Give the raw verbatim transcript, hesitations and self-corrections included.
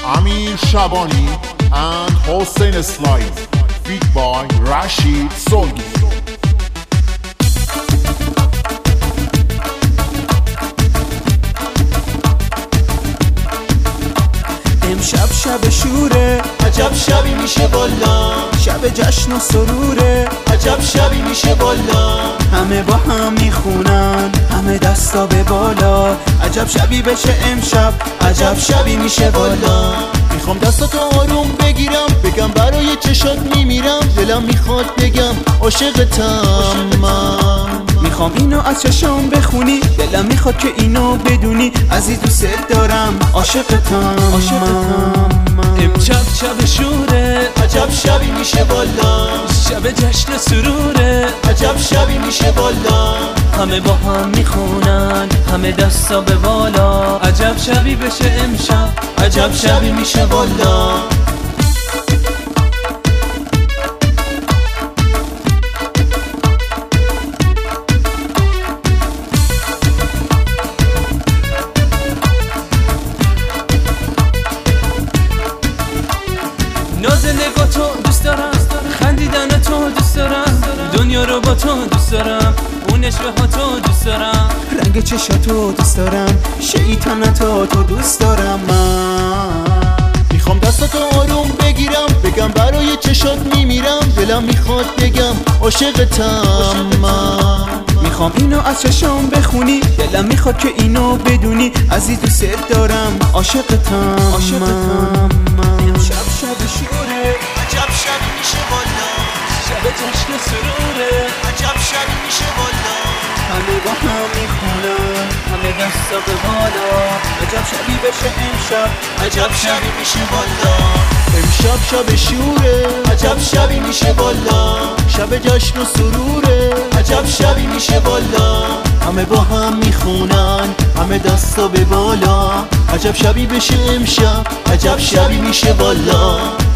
Amir Shabani and Hossein Eslahi, beat by Rashid Solgi. امشب شب شوره، عجب شبی میشه والا. شب جشن و سروره، عجب شبی میشه والا. همه با هم میخونن، همه دستا به بالا. عجب شبی بشه امشب، عجب شبی میشه والا. میخوام دستاتو آروم بگیرم، بگم برای چشات میمیرم. دلم میخواد بگم عاشقتم من. میخوام اینو از چشام بخونی، دلم میخواد که اینو بدونی. عزیز دوست دارم، عاشقتم من. امشب شب شوره، عجب شبی میشه والا. شب جشن سروره، عجب شبی میشه والا. همه با هم میخونن، همه دستا به بالا. عجب شبی بشه امشب، عجب شبی میشه والا. ناز نگاه تو دوست دارم، خندیدن تو دوست دارم، دنیا رو با تو دوست دارم، اون عشق ها تو دوست دارم، رنگ چشاتو دوست دارم، شیطنتو تو دوست دارم من. میخوام دستاتو آروم بگیرم، بگم برای چشات میمیرم. دلم میخواد بگم عاشقتم من. میخوام اینو از چشام بخونی، دلم میخواد که اینو بدونی. عزیز دوست دارم، عاشقتم من. امشب شب شوره، عجب شبی میشه والا. شب جشن سروره، عجب شبی میشه والا. همه با هم میخونن، همه دستا به بالا. عجب شبی بشه امشب، عجب شبی میشه والا. امشب شب شوره، عجب شبی میشه والا. شب جشن و سروره، عجب شبی میشه والا. همه با هم میخونن، همه دستا به بالا. عجب شبی بشه امشب، عجب شبی میشه والا.